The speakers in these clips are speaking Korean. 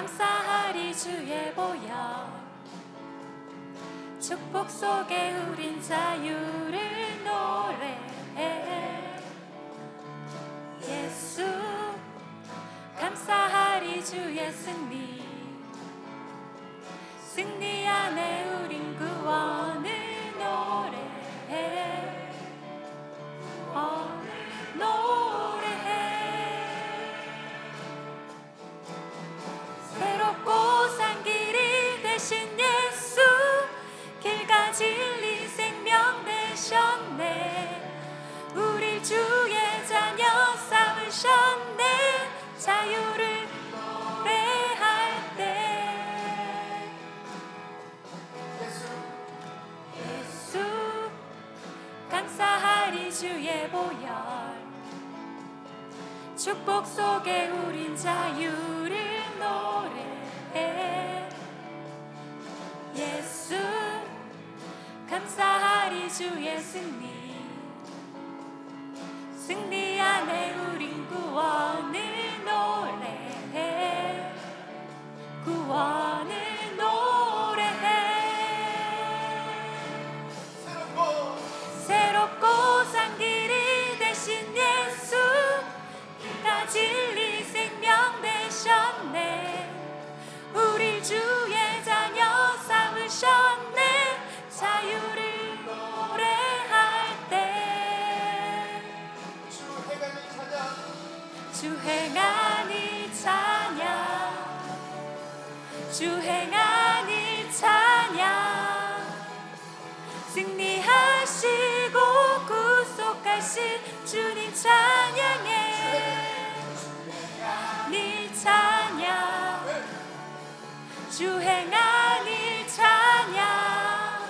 감사하리 주의 보혈. 축복 속에 우린 자유를 노래해. 예수 감사하리 주의 승리. 승리 안에 우린 구원을 노래해. 노래해. 새롭고 산 길이 되신 예수, 길가 진리 생명 되셨네. 우리 주의 자녀 삼으셨네. 자유를 노래할 때 예수 감사하리 주의 보혈. 축복 속에 우린 자유를 노래해. 예수 감사하리 주의 승리. 승리 안에 우린 구원을 노래해. 구원을 노래해. 새롭고 산 길이 되신 예수, 길가 진리 생명 되셨네. 우리 주의 자녀 삼으셨네. 자유를 노래할 때 주 행하니 찬양. 주 행하니 찬양. 승리하시고 구속하신 주님 찬양해. 니 찬양. 주 행하니 찬양.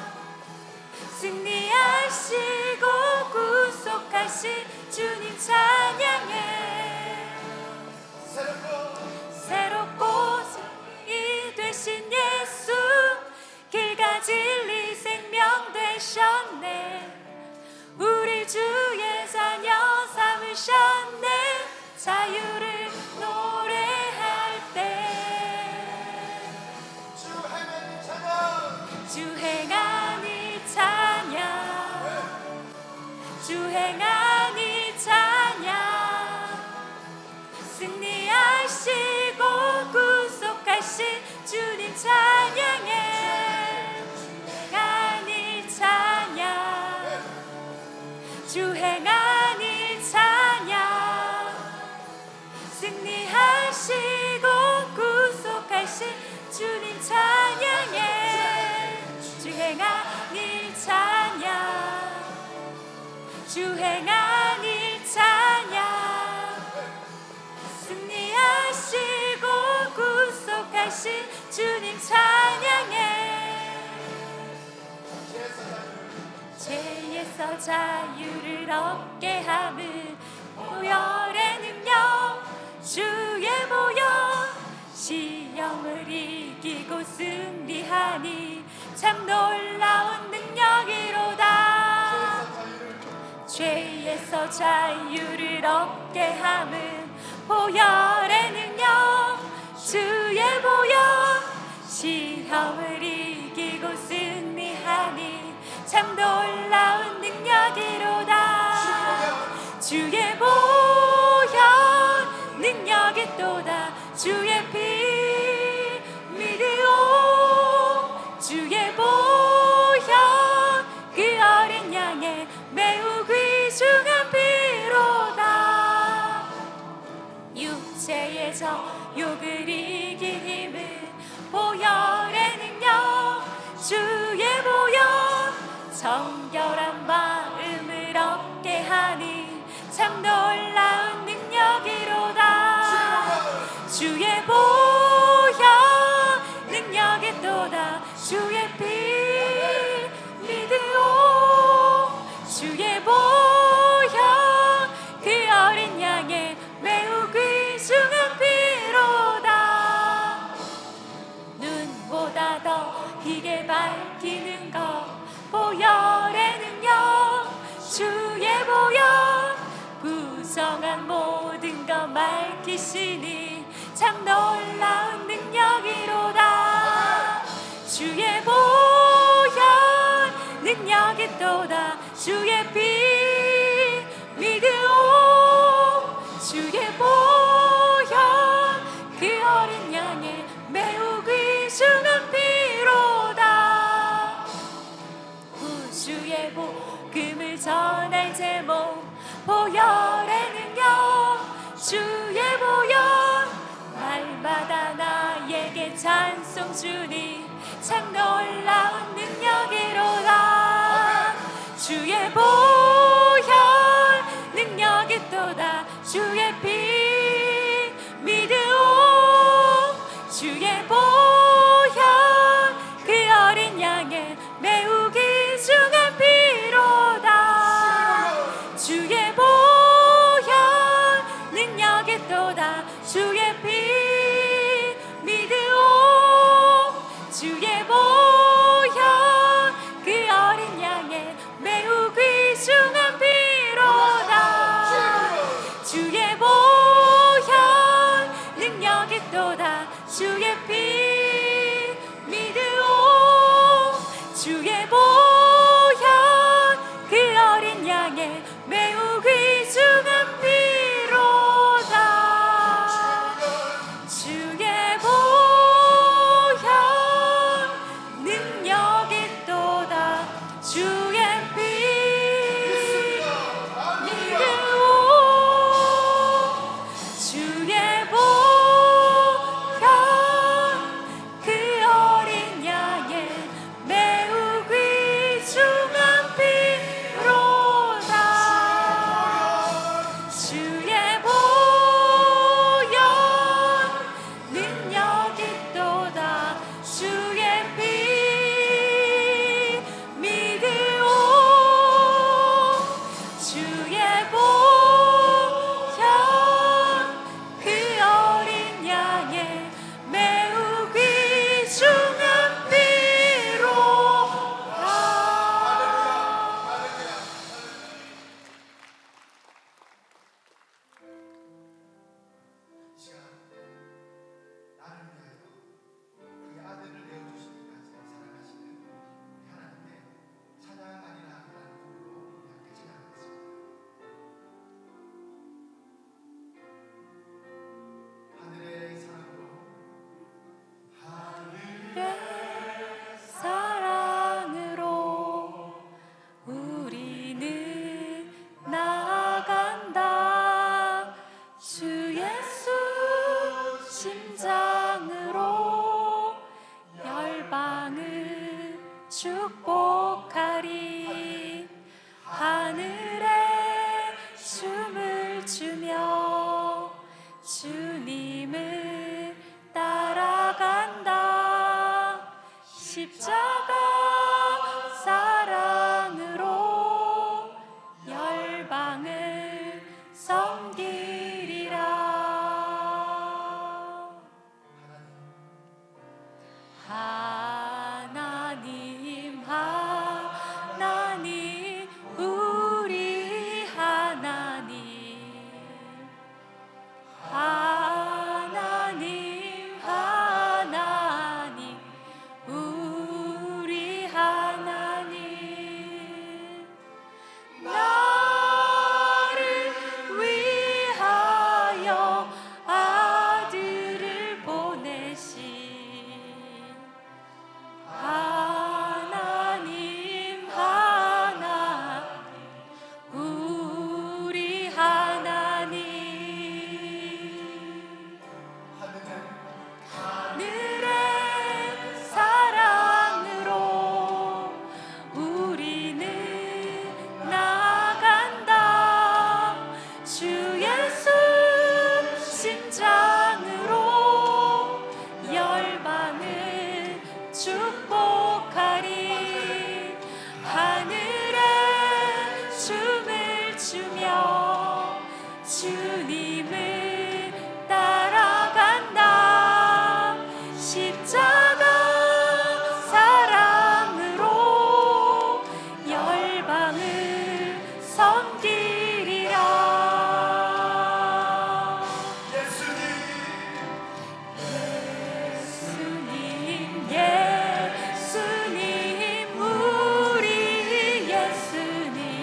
승리하시고 구속하신 주님 찬양해. 새롭고 이 되신 예수, 길가 진리 생명 되셨네. 우리 주의 자녀 삼으셨네. 자유를 노래할 때 주 행하니 찬양. 주 행하니 찬양. 승리하시고 구속하신 주님 찬양해. 행하니 찬양. 주 행하니 찬양. 승리하시고 구속하신 주님 찬양해. 주 행하니 찬양. 주 행하니 찬양. 승리하시고 구속하신 주님 찬양해. 죄에서 자유를 얻게 함은 보혈의 능력. 주의 보혈 시험을 이기고 승리하니 참 놀라운 능력이로다. 죄에서 자유를 얻게 함은 보혈의 능력. 주의 보혈 시험을 이기고 승리하니 참 놀라운 능력이로다. 주의 보혈 능력이 또다. 주의 피 믿으오. 주의 보혈 그 어린 양의 매우 귀중한 피로다. 육체의 정욕을 이긴 힘은 보혈의 능력. 주의 보혈 정결한 마음을 얻게 하니 참 놀라운 능력이로다. 주의 보혈 능력이 또다. 주의 피 믿으오. 주의 보혈 그 어린 양의 매우 귀중한 피로다. 눈보다 더 희게 밝히는 것 보혈의 능력. 주의 보혈 부정한 모든 것 밝히시니 참 놀라운 능력. 주의 피 믿으오 주의 보혈 그 어린 양의 매우 귀중한 피로다. 구주의 복음을 전할 제목 보혈의 능력 주의 보혈 날마다 나에게 찬송 주니 참 놀라운 능력이로다. 주의 보혈 능력이 또다. 주의 피 믿으오 주의 보혈 그 어린 양의 매우 귀중한 피로다. 주의 보혈 능력이 또다. 주의 피 믿으오 주의 보혈 그 어린 양의 매우 귀중한 피로다. 주의 보혈 능력이 또다. 주의 피 믿으오 주의 보혈 그 어린 양의 매우 귀중한 피로다. 주의 보혈 능력이 또다. 주의 피 믿으오 주의 보혈 그 어린 양의 매우 귀중한 피로다. 주의 보혈 능력이 또다. 주의 피 믿으오 주의 보혈 그 어린 양의 매우 귀중한 피로다. 시간 나를 위하여 그의 아들을 내어주시기까지 사랑하시는 하나님께 찬양 아니라 하는 부르로 함께 찬양하겠습니다. 하늘의 사랑으로 하늘의 사랑으로 우리는 나아간다. 주 예수 심장으로 열방을 축복하리. 하늘에 춤을 추며 주님을 따라간다. 십자가 사랑으로 열방을 섬기리라. 하나님 하나님 우리 하나님 하나님 하나님 우리 하나님 나를 위하여 아들을 보내신 하나님 하나님 우리 하나님 하늘의 사랑으로 우리는 나아간다. 주 예수 심장으로 열방을 축복하리. 하늘에 춤을 추며 주님을 따라간다. 십자가 사랑으로 열방을 섬기리라. 예수님 예수님 우리 예수님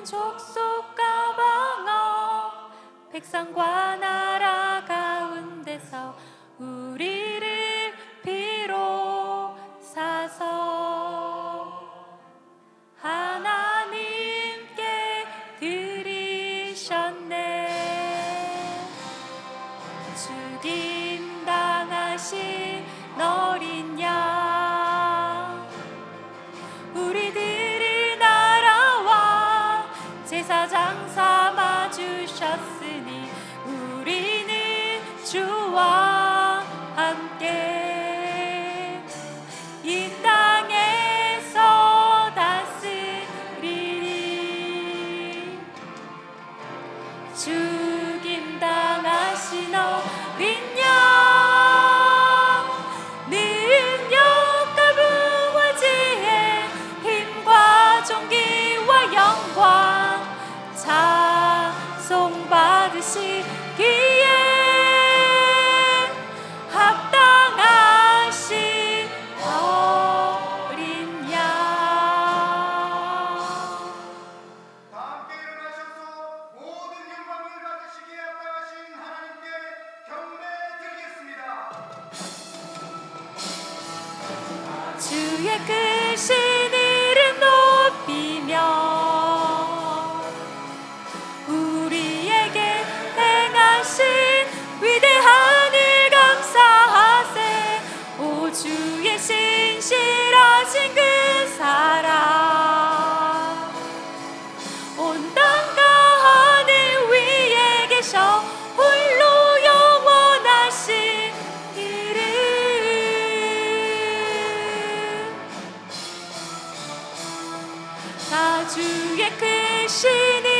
족속과 방어 백성과 나라 가운데서 우리를 비로사서 하나님께 드리셨네. 죽임 당하신 어린 양 우리들을 날아와 제사장 삼아 주셨으니 우리는 주와 함께 이 땅에서 다스리리. 죽임 당하신 어린 양 능력과 부활지혜 힘과 존귀와 영광 찬송 받으시기에 합당하신 어린 양. 다 함께 일어나셔서 모든 영광을 받으시기에 합당하신 하나님께 경배 드리겠습니다. 주의 크신 이름 높이며 우리에게 행하신 위대한 일 감사하세. 오 주의 신실하신 그 사랑 온 땅과 하늘 위에 계셔 홀로 영원하신 이름. 다 주의 크신